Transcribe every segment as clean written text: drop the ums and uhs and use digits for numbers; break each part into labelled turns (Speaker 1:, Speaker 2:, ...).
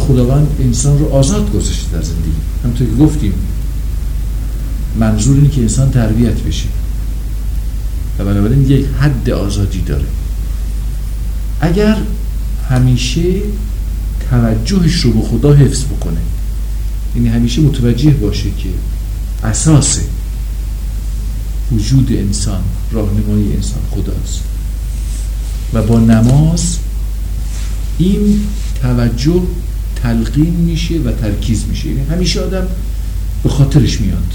Speaker 1: خداوند انسان رو آزاد گذاشته در زندگی. همونطور که گفتیم منظور اینه که انسان تربیت بشه و بنابراین یک حد آزادی داره. اگر همیشه توجهش رو به خدا حفظ بکنه، یعنی همیشه متوجه باشه که اساس وجود انسان، راهنمای انسان خداست و با نماز این توجه تلقین میشه و ترکیز میشه، یعنی همیشه آدم به خاطرش میاد.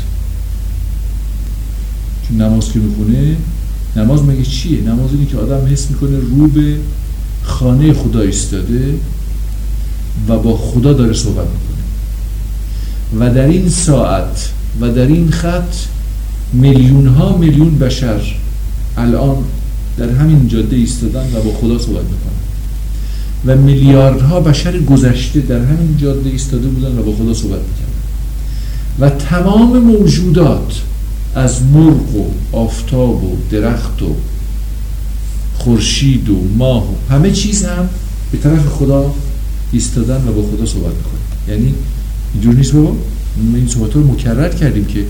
Speaker 1: چون نماز که میخونه، نماز مگه چیه؟ نماز اینه که آدم حس میکنه رو به خانه خدا ایستاده و با خدا داره صحبت میکنه و در این ساعت و در این خط میلیون ها میلیون بشر الان در همین جاده ایستادن و با خدا صحبت میکنن و میلیاردها بشر گذشته در همین جاده ایستاده بودن و با خدا صحبت میکردن و تمام موجودات از مرغ و آفتاب و درخت و خورشید و ماه و همه چیز هم به طرف خدا ایستادن و با خدا صحبت میکنن. یعنی اینجور نیست بابا، این صحبت رو مکرر کردیم که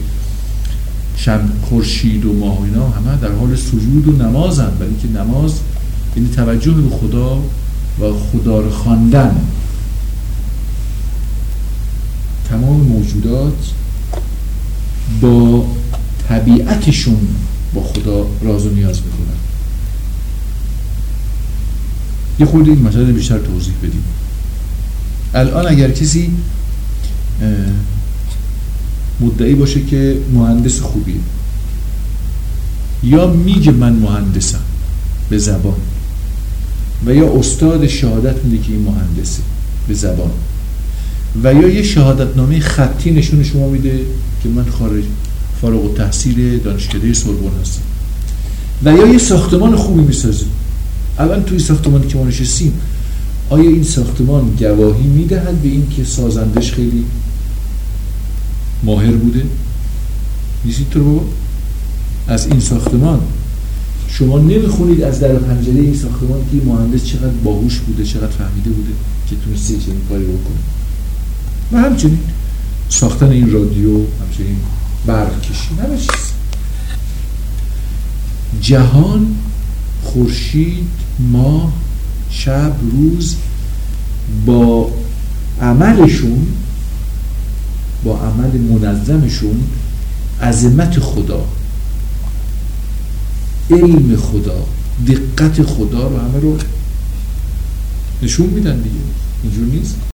Speaker 1: خورشید و ماه و اینا همه در حال سجود و نمازن، برای اینکه نماز یعنی توجه به خدا و خدا رو خواندن. تمام موجودات با طبیعتشون با خدا راز و نیاز میکنن. یه خورده این مسئله بیشتر توضیح بدیم. الان اگر کسی مدعی باشه که مهندس خوبیه یا میگه من مهندسم به زبان و یا استاد شهادت میده که این مهندسه به زبان و یا یه شهادتنامه خطی نشون شما میده که من فارغ التحصیل دانشکده سوربن هستم و یا یه ساختمان خوبی میسازه. الان توی ساختمانی که ما نشستیم آیا این ساختمان گواهی میدهد به این که سازندش خیلی ماهر بوده؟ نیست تو بابا؟ از این ساختمان شما نمیخونید از در پنجره این ساختمان که مهندس چقدر باهوش بوده، چقدر فهمیده بوده که تونسته چنین کاری بکنه. و همچنین ساختن این رادیو، همچنین برق کشی، همه چیز. جهان، خورشید، ماه، شب، روز با عملشون، با عمل منظمشون عظمت خدا، علم خدا، دقت خدا رو همه رو نشون میدن دیگه. اینجور نیست؟